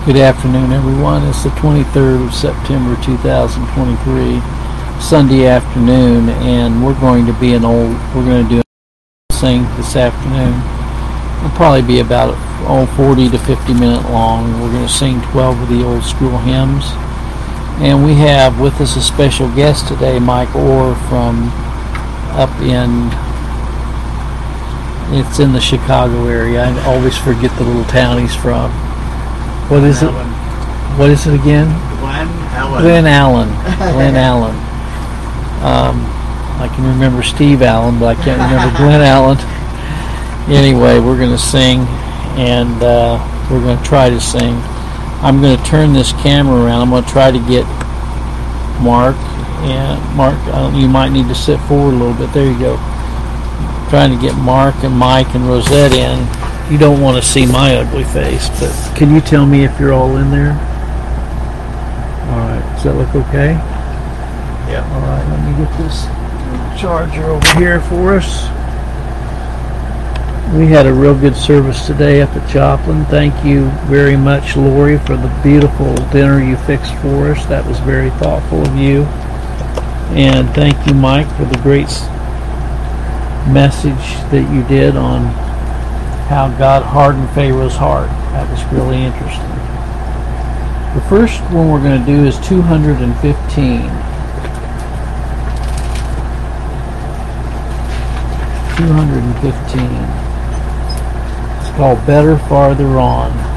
Good afternoon, everyone. It's the 23rd of September 2023, Sunday afternoon, and we're going to do a sing this afternoon. It'll probably be about 40 to 50 minutes long. We're going to sing 12 of the old school hymns. And we have with us a special guest today, Mike Orr from it's in the Chicago area. I always forget the little town he's from. What is it? What is it again? Glen Allen. Glen Allen. I can remember Steve Allen, but I can't remember Glen Allen. Anyway, we're going to sing, and we're going to try to sing. I'm going to turn this camera around. I'm going to try to get Mark. And Mark, you might need to sit forward a little bit. There you go. I'm trying to get Mark and Mike and Rosette in. You don't want to see my ugly face, but can you tell me if you're all in there? Alright, does that look okay? Yeah. Alright, let me get this charger over here for us. We had a real good service today up at Joplin. Thank you very much, Lori, for the beautiful dinner you fixed for us. That was very thoughtful of you. And thank you, Mike, for the great message that you did on how God hardened Pharaoh's heart. That was really interesting. The first one we're going to do is 215. 215. It's called Better Farther On.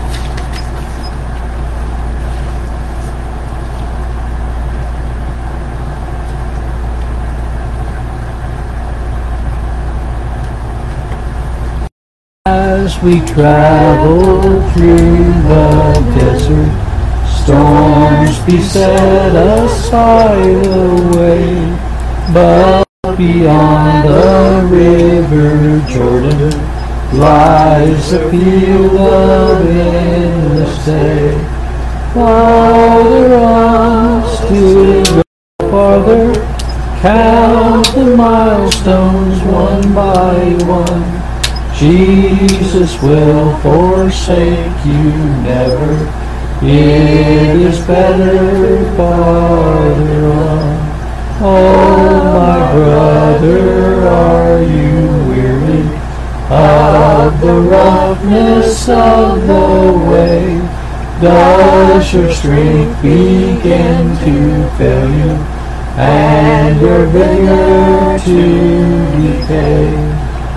As we travel through the desert, storms beset us by the way, but beyond the river Jordan lies a field of endless day. Farther on, still go farther, count the milestones one by one. Jesus will forsake you never. It is better farther on. Oh, my brother, are you weary of the roughness of the way? Does your strength begin to fail you and your vigor to decay?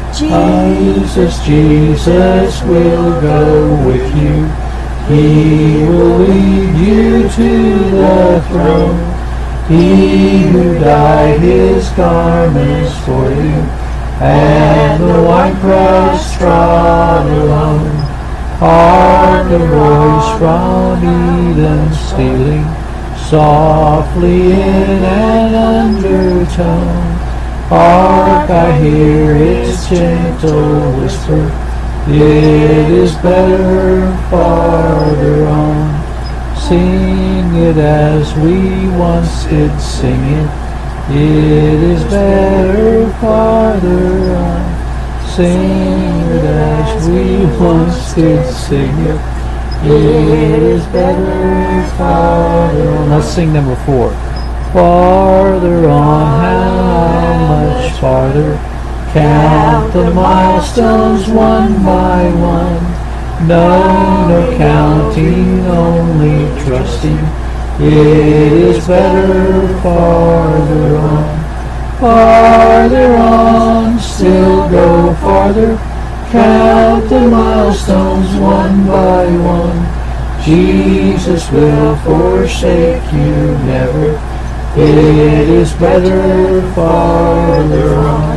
Jesus will go with you. He will lead you to the throne. He who dyed his garments for you, and the white cross trod alone. Hark the voice from Eden stealing softly in an undertone. Hark, I hear its gentle whisper, it is better farther on. Sing it as we once did sing it, it is better farther on. Sing it as we once did sing it, it is better farther on. Let's sing number 4. Farther on, how much farther? Count the milestones one by one. No counting, only trusting. It is better farther on. Farther on, still go farther. Count the milestones one by one. Jesus will forsake you never. It is better farther on.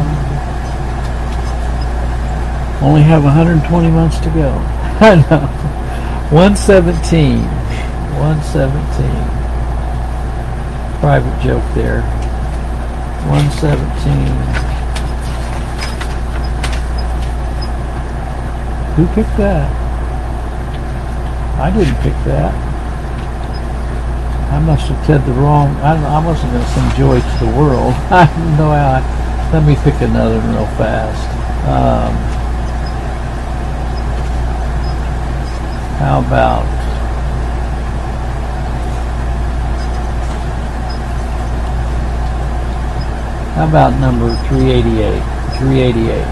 Only have 120 months to go. I know. 117. 117. Private joke there. 117. Who picked that? I didn't pick that. I must have said the wrong. I wasn't going to sing Joy to the World. I don't know how. Let me pick another one real fast. How about How about number 388? 388.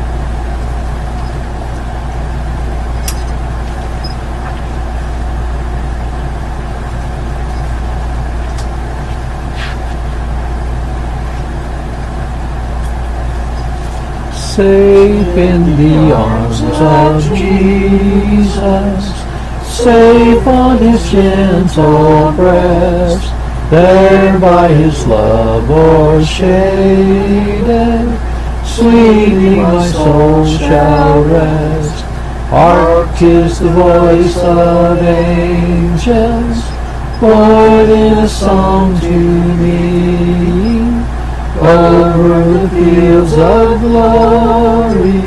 Safe in the arms of Jesus, safe on his gentle breast, there by his love o'ershaded, sweetly my soul shall rest. Hark, 'tis the voice of angels, born in a song to me. Over the fields of glory,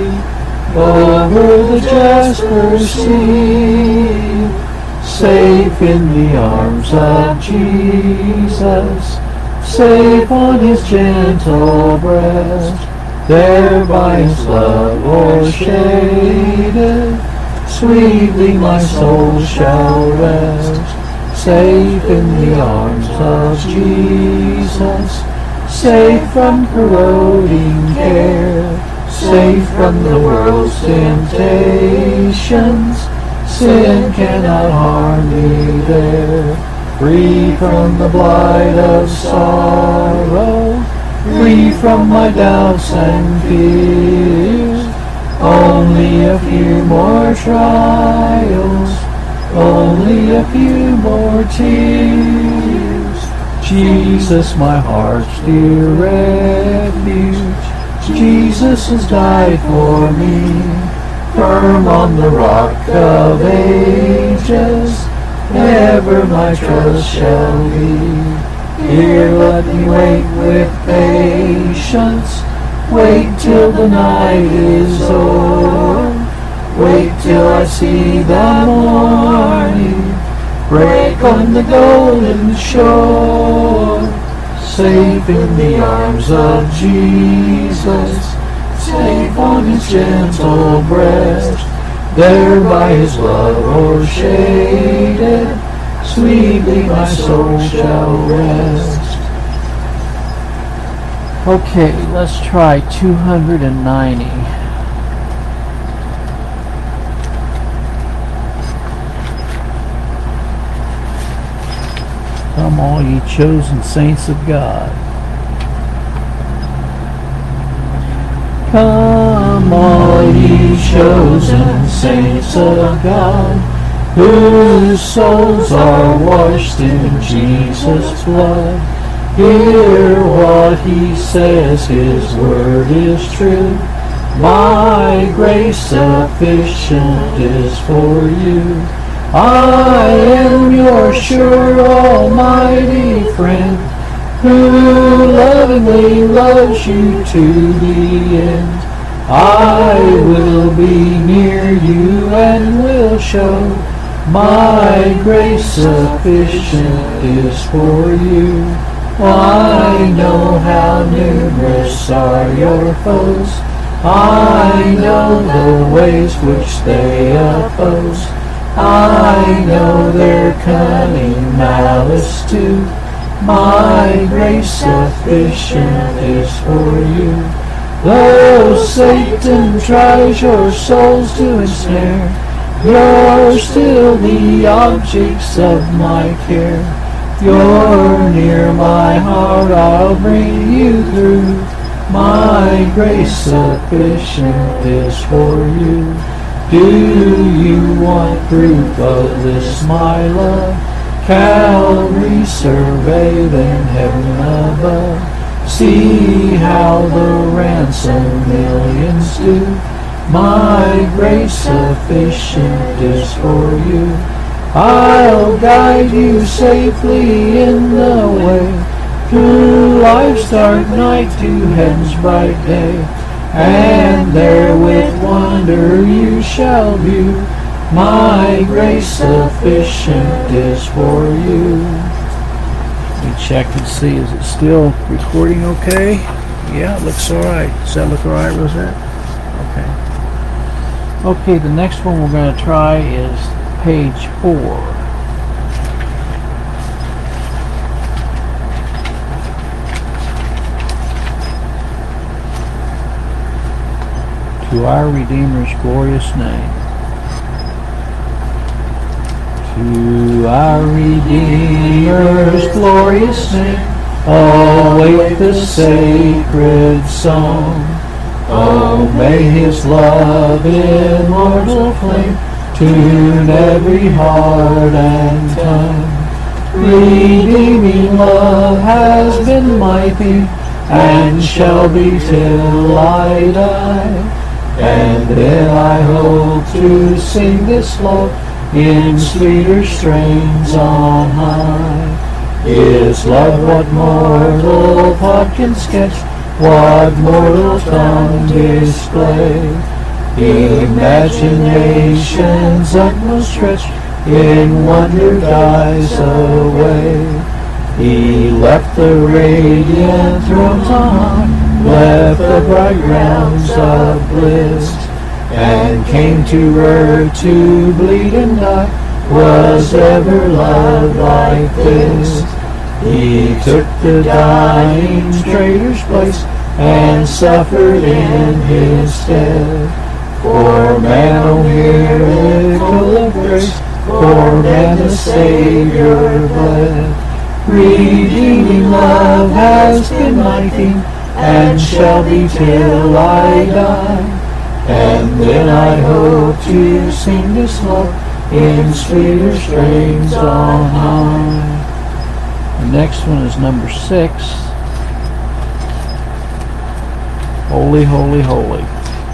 over the jasper sea, safe in the arms of Jesus, safe on his gentle breast, there by his love o'ershaded, sweetly my soul shall rest. Safe in the arms of Jesus, safe from corroding care, safe from the world's temptations, sin cannot harm me there. Free from the blight of sorrow, free from my doubts and fears, only a few more trials, only a few more tears. Jesus, my heart's dear refuge, Jesus has died for me. Firm on the rock of ages, ever my trust shall be. Here let me wait with patience, wait till the night is o'er, wait till I see the morning break on the golden shore. Safe in the arms of Jesus, safe on his gentle breast, there by his love o'ershaded, sweetly my soul shall rest. Okay, let's try 290. Come all ye chosen saints of God. Come all ye chosen saints of God, whose souls are washed in Jesus' blood. Hear what he says, his word is true. My grace sufficient is for you. I am your sure almighty friend, who lovingly loves you to the end. I will be near you and will show my grace sufficient is for you. I know how numerous are your foes. I know the ways which they oppose. I know their cunning malice too. My grace sufficient is for you. Though Satan tries your souls to ensnare, you're still the objects of my care. You're near my heart, I'll bring you through. My grace sufficient is for you. Do you want proof of this, my love? Calvary survey, then heaven above. See how the ransomed millions do. My grace sufficient is for you. I'll guide you safely in the way, through life's dark night to heaven's bright day. And there with wonder you shall view. My grace sufficient is for you. Let me check and see, is it still recording okay? Yeah, it looks alright. Does that look alright, Rosette? Okay. Okay, the next one we're going to try is page 4. to our Redeemer's glorious name. To our Redeemer's glorious name, await the sacred song. Oh, may His love immortal flame tune every heart and tongue. Redeeming love has been mighty, and shall be till I die. And then I hope to sing this love in sweeter strains on high. Is love what mortal thought can sketch, what mortal tongue display? Imagination's utmost stretch in wonder dies away. He left the radiant thrones on high, left the bright realms of bliss, and came to earth to bleed and die. Was ever love like this? He took the dying traitor's place and suffered in his stead. For man, O miracle of grace, for man the Savior bled. Redeeming love has been mighty, and shall be till I die. And then I hope to sing this love in sweeter strains on high. The next one is number 6. Holy, holy, holy.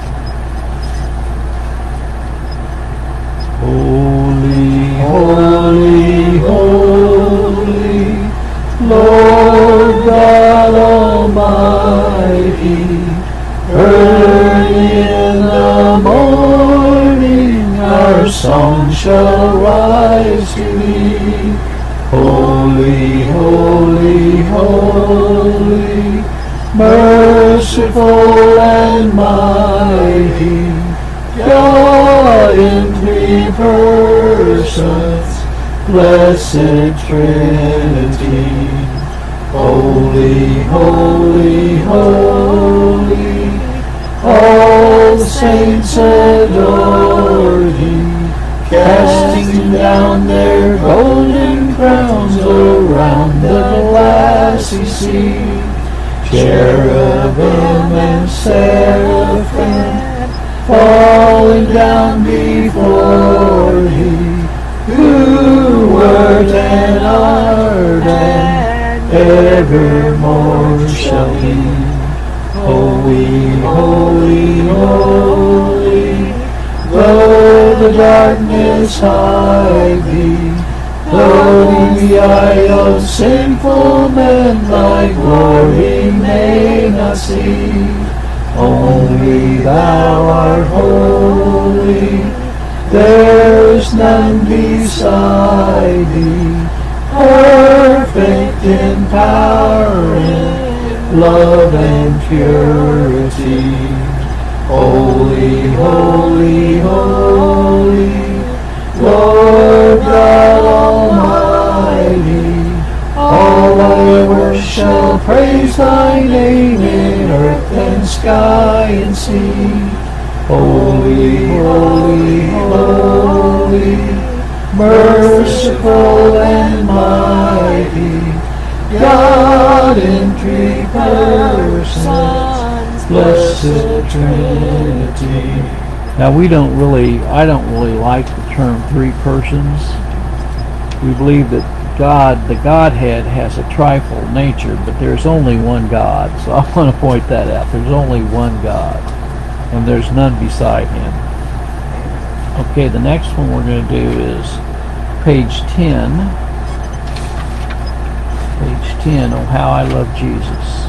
Holy, holy, holy, Lord God Almighty. Early in the morning our song shall rise to Thee. Holy, holy, holy, merciful and mighty, God in 3 persons, blessed Trinity. Holy, holy, holy, all the saints adore Thee, casting down their golden crowns around the glassy sea. Cherubim and seraphim falling down before Thee, who wert and art and evermore shall be. Holy, holy, holy, though the darkness hide Thee, though the eye of sinful men Thy glory may not see, only Thou art holy, there is none beside Thee, perfect in power and love and purity. Holy, holy, holy, Lord God Almighty. All Thy works shall praise Thy name in earth and sky and sea. Holy, holy, holy, merciful and mighty, God in 3 persons, blessed Trinity. Now I don't really like the term 3 persons. We believe that God, the Godhead, has a trifold nature, but there's only one God. So I want to point that out. There's only one God, and there's none beside Him. Okay, the next one we're going to do is page 10. Page 10, Oh How I Love Jesus.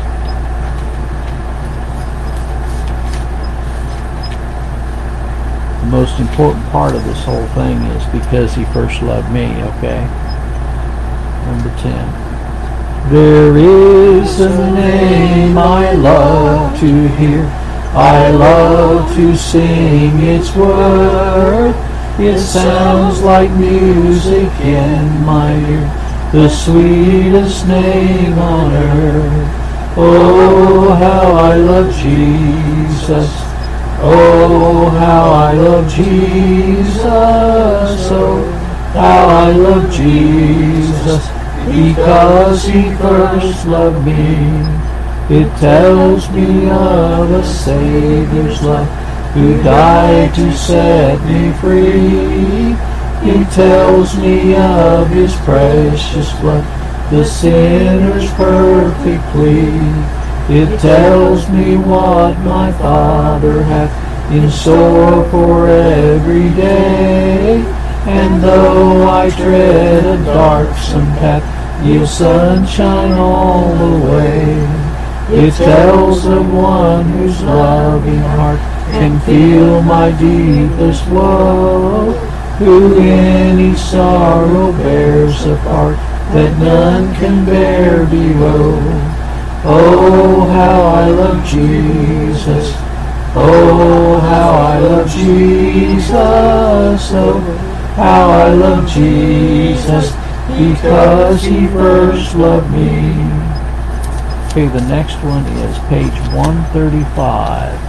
The most important part of this whole thing is because He first loved me, okay? Number 10. There is a name I love to hear, I love to sing its worth. It sounds like music in my ear, the sweetest name on earth. Oh, how I love Jesus. Oh, how I love Jesus, oh, how I love Jesus, because he first loved me. It tells me of a Savior's love, who died to set me free. It tells me of his precious blood, the sinner's perfect plea. It tells me what my Father hath in store for every day. And though I tread a darksome path, yield sunshine all the way. It tells of one whose loving heart can feel my deepest woe, who in each sorrow bears a part that none can bear below. Oh, how I love Jesus. Oh, how I love Jesus. Oh, how I love Jesus, because he first loved me. Okay, the next one is page 135.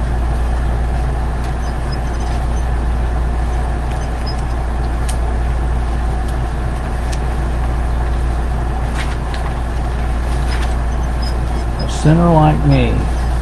Sinner like me.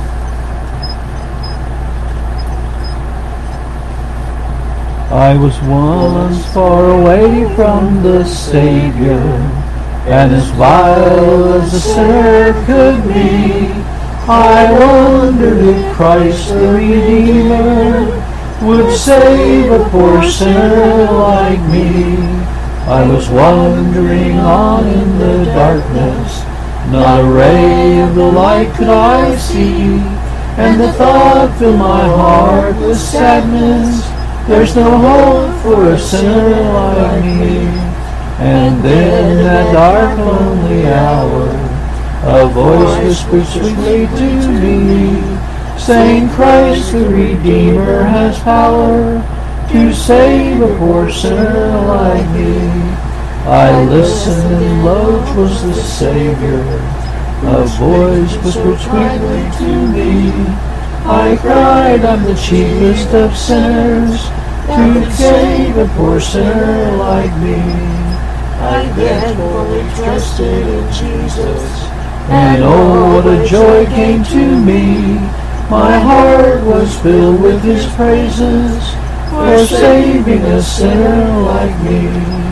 I was once far away from the Savior, and as vile as a sinner could be. I wondered if Christ the Redeemer would save a poor sinner like me. I was wandering on in the darkness, not a ray of the light could I see, and the thought filled my heart with sadness. There's no hope for a sinner like me. And then in that dark, lonely hour, a voice whispered sweetly to me, saying, Christ the Redeemer has power to save a poor sinner like me. I listened, and lo, 'twas the Savior. A voice whispered sweetly to me. I cried, I'm the chiefest of sinners, to save a poor sinner like me. I then fully trusted in Jesus, and oh, what a joy came to me. My heart was filled with his praises for saving a sinner like me.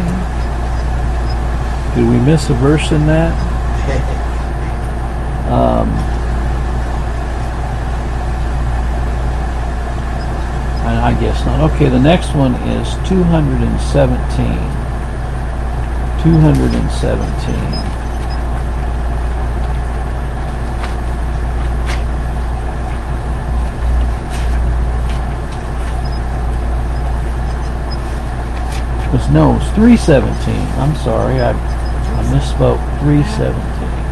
Did we miss a verse in that? I guess not. Okay, the next one is 217. 217. No, it's 317. I'm sorry, I misspoke. 317.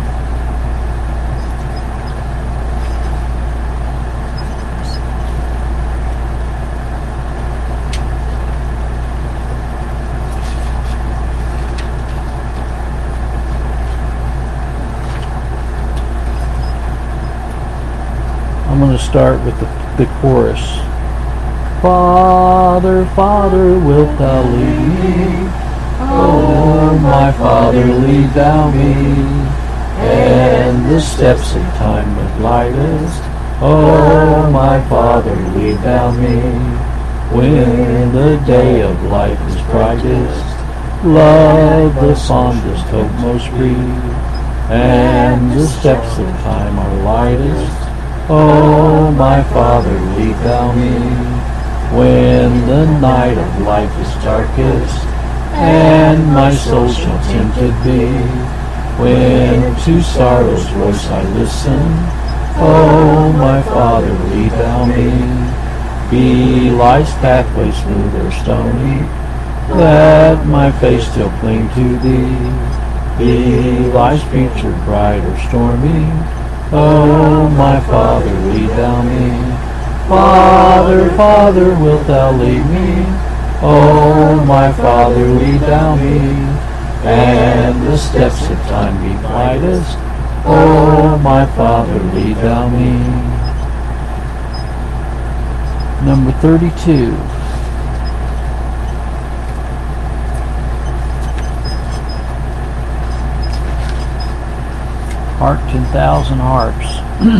I'm going to start with the chorus. Father, Father, wilt thou lead me? Oh, my Father, lead thou me, and the steps of time that lightest. Oh, my Father, lead thou me, when the day of life is brightest, love the fondest, hope most free, and the steps of time are lightest. Oh, my Father, lead thou me, when the night of life is darkest, and my soul shall tempted be, when to sorrow's voice I listen. Oh, my Father, lead thou me, be life's pathway smooth or stony, let my face still cling to thee, be life's future bright or stormy. Oh, my Father, lead thou me. Father, Father, wilt thou lead me? Oh, my Father, lead thou me, and the steps of time be brightest. Oh, my Father, lead thou me. Number 32. Hark 10,000 harps.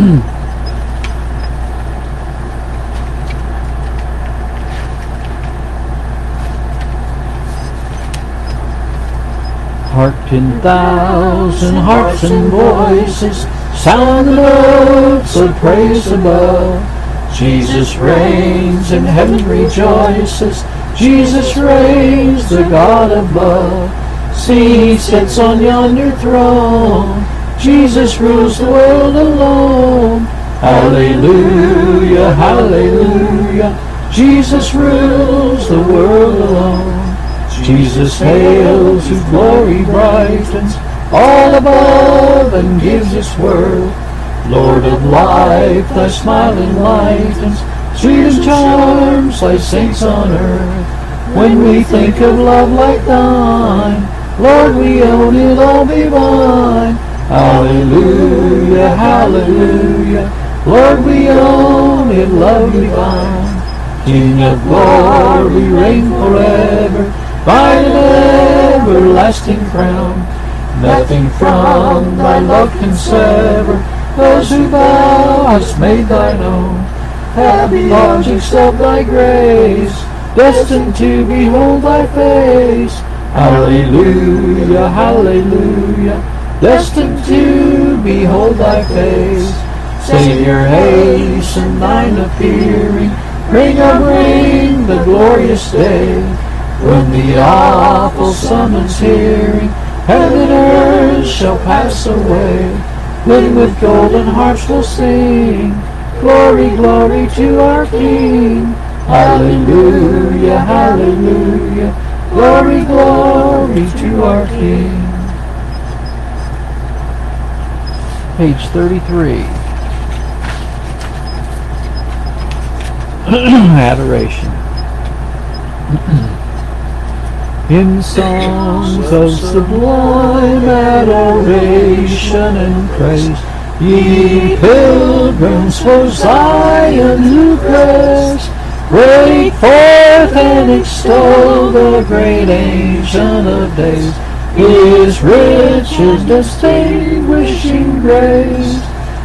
Hark 10,000 harps and voices, sound the notes of praise above. Jesus reigns and heaven rejoices. Jesus reigns, the God above. See, he sits on yonder throne. Jesus rules the world alone. Hallelujah, hallelujah. Jesus rules the world alone. Jesus hails, whose glory brightens all above and gives its world. Lord of life, thy smile enlightens, sweet and charms thy saints on earth. When we think of love like thine, Lord, we own it all divine. Hallelujah, hallelujah. Lord, we own it, love divine. King of glory, reign forever, by an everlasting crown. Nothing from thy love can sever those who thou hast made thine own. Happy objects of thy grace, destined to behold thy face. Hallelujah, hallelujah, destined to behold thy face. Savior, hasten thine appearing, bring, oh bring the glorious day, when the awful summons hearing, heaven and earth shall pass away. Then with golden harps we'll sing, glory, glory to our King. Hallelujah, hallelujah, glory, glory to our King. Page 33. Adoration. In songs of sublime adoration and praise, ye pilgrims for Zion's crest, break forth and extol the great Ancient of Days, his riches distinguishing grace,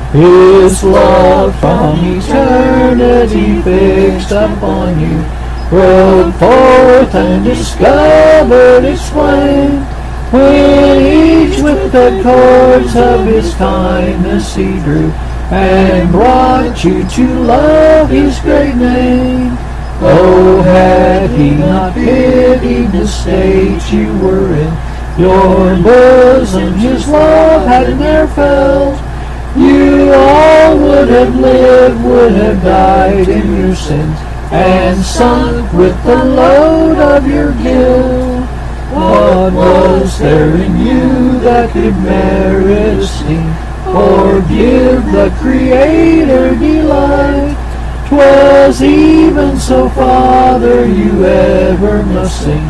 his love from eternity fixed upon you, rode forth and discovered its flame, when each with the cords of his kindness he drew, and brought you to love his great name. Oh, had he not pitied the state you were in, your bosom his love had ne'er felt, you all would have lived, would have died in your sins, and sunk with the load of your guilt. What was there in you that could merit esteem, or give the Creator delight? 'Twas even so, Father, you ever must sing,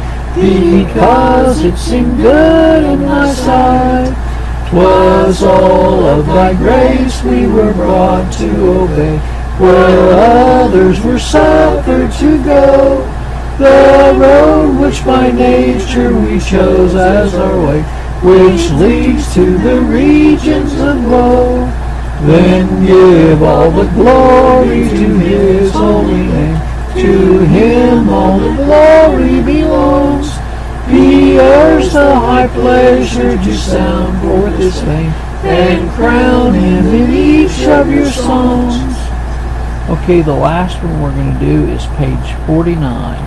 because it seemed good in thy sight. 'Twas all of thy grace we were brought to obey, where others were suffered to go. The road which by nature we chose as our way, which leads to the regions of woe. Then give all the glory to his holy name, to him all the glory belongs. He heirs the high pleasure to sound forth his fame, and crown him in each of your songs. Okay, the last one we're going to do is page 49.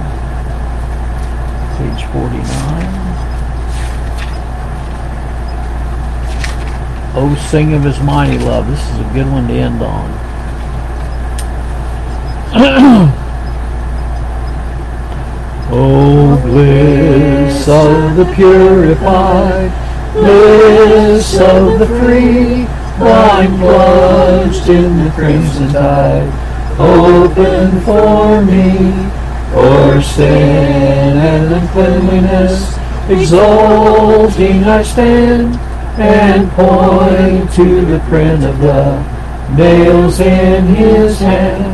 Page 49. Oh, sing of his mighty love. This is a good one to end on. Oh, bliss of the purified, bliss of the free, wine plunged in the crimson tide, open for me, o'er sin and uncleanliness, exulting I stand, and point to the print of the nails in his hands,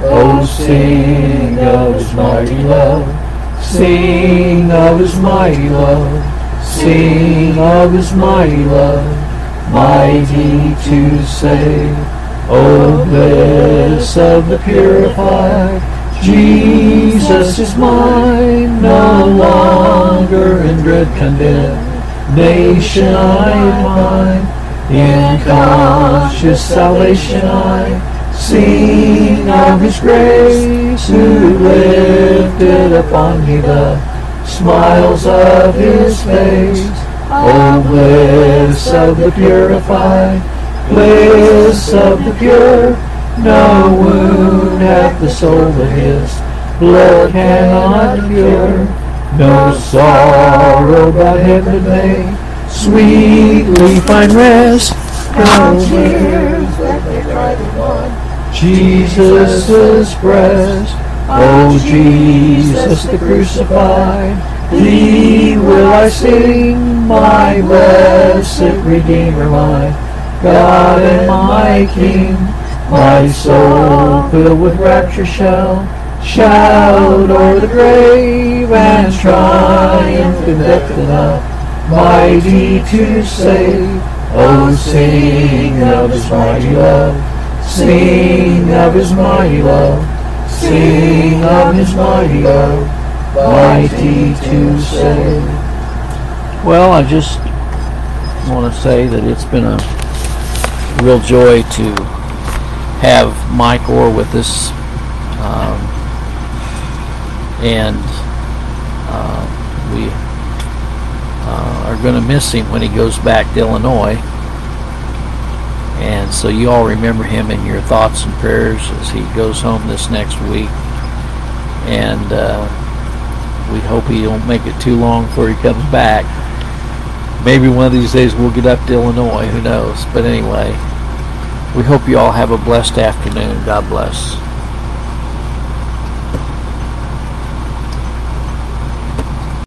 Oh, sing of His mighty love. Sing of His mighty love. Sing of His mighty love. Mighty to save. Oh, bliss of the purified. Jesus is mine, no longer in dread condemnation I find. In conscious salvation I sing of His grace, who lifted upon me the smiles of His face. Oh, bliss of the purified, bliss of the pure, no wound hath the soul that His blood cannot cure. No sorrow but heaven may sweetly find rest. No tears that may dry the blood Jesus' breast. Oh, Jesus the crucified, Thee will I sing, my blessed Redeemer, my God and my King. My soul filled with rapture shall shout o'er the grave and triumph in death enough, mighty to save. Oh, sing of His mighty love. Sing of His mighty love. Sing of His mighty love, mighty to save. Well, I just want to say that it's been a real joy to have Mike Orr with us, and we are going to miss him when he goes back to Illinois. And so you all remember him in your thoughts and prayers as he goes home this next week. And we hope he don't make it too long before he comes back. Maybe one of these days we'll get up to Illinois, who knows. But anyway, we hope you all have a blessed afternoon. God bless.